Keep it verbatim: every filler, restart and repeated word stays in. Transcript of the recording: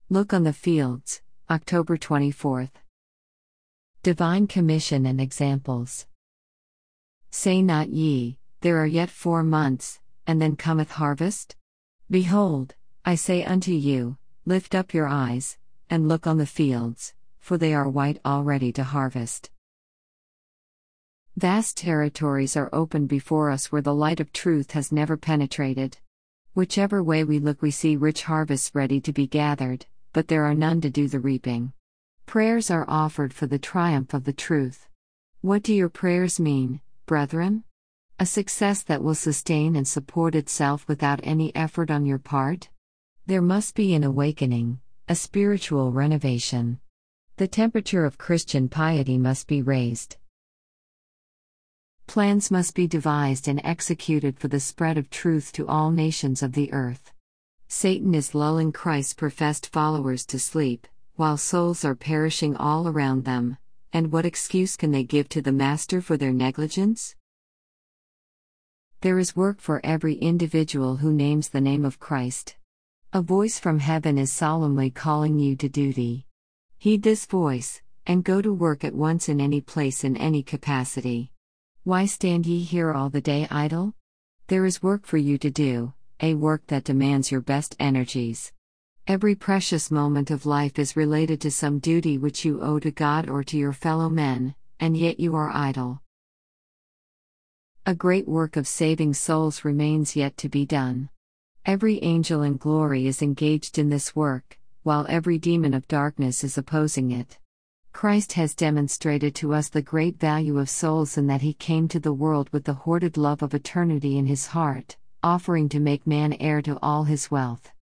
Look on the fields, October twenty-fourth. Divine Commission and Examples. Say not ye, there are yet four months, and then cometh harvest? Behold, I say unto you, lift up your eyes, and look on the fields, for they are white already to harvest. Vast territories are opened before us where the light of truth has never penetrated. Whichever way we look, we see rich harvests ready to be gathered, but there are none to do the reaping. Prayers are offered for the triumph of the truth. What do your prayers mean, brethren? A success that will sustain and support itself without any effort on your part? There must be an awakening, a spiritual renovation. The temperature of Christian piety must be raised. Plans must be devised and executed for the spread of truth to all nations of the earth. Satan is lulling Christ's professed followers to sleep, while souls are perishing all around them, and what excuse can they give to the Master for their negligence? There is work for every individual who names the name of Christ. A voice from heaven is solemnly calling you to duty. Heed this voice, and go to work at once in any place in any capacity. Why stand ye here all the day idle? There is work for you to do, a work that demands your best energies. Every precious moment of life is related to some duty which you owe to God or to your fellow men, and yet you are idle. A great work of saving souls remains yet to be done. Every angel in glory is engaged in this work, while every demon of darkness is opposing it. Christ has demonstrated to us the great value of souls in that he came to the world with the hoarded love of eternity in his heart, offering to make man heir to all his wealth.